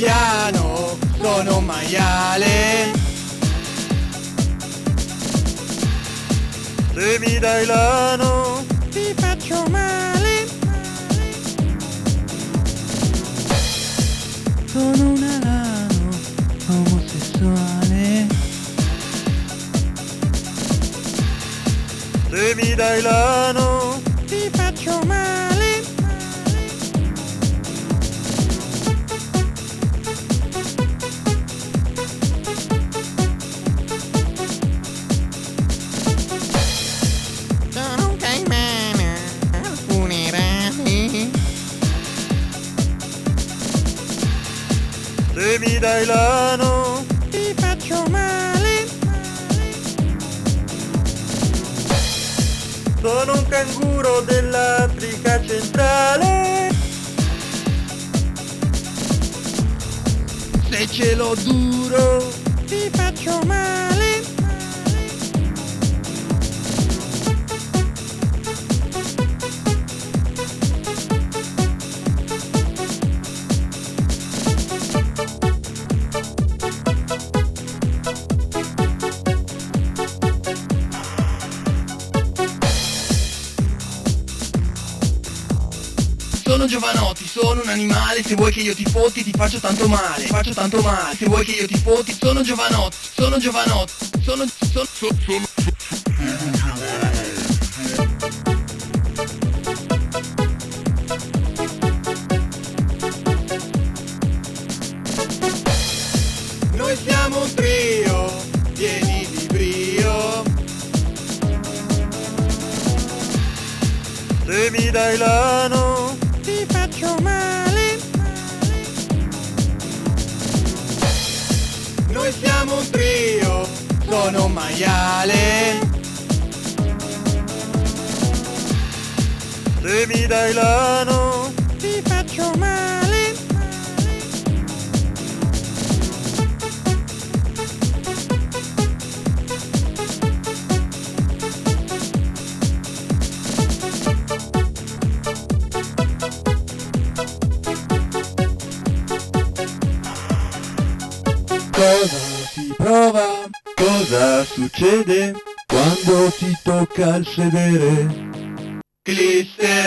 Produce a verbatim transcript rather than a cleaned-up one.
piano, sono un maiale. Se mi dai l'ano Ti faccio male. Sono un alano omosessuale. Se mi dai l'ano Ti faccio male. Sono un caimano al funerale. Se mi dai l'ano Ti faccio male. sono un canguro dell'Africa centrale. Se ce l'ho duro ti faccio male. Sono Giovanotti, sono un animale. Se vuoi che io ti fotti ti faccio tanto male. Faccio tanto male. Se vuoi che io ti fotti. Sono Giovanotti, sono Giovanotti. Sono, sono, sono, sono. Noi siamo un trio pieni di brio. Se mi dai l'ano Ti faccio male. Noi siamo un trio, sono un maiale. Se mi dai l'ano Ti faccio male. cosa si prova? Cosa succede quando si tocca il sedere? Glisse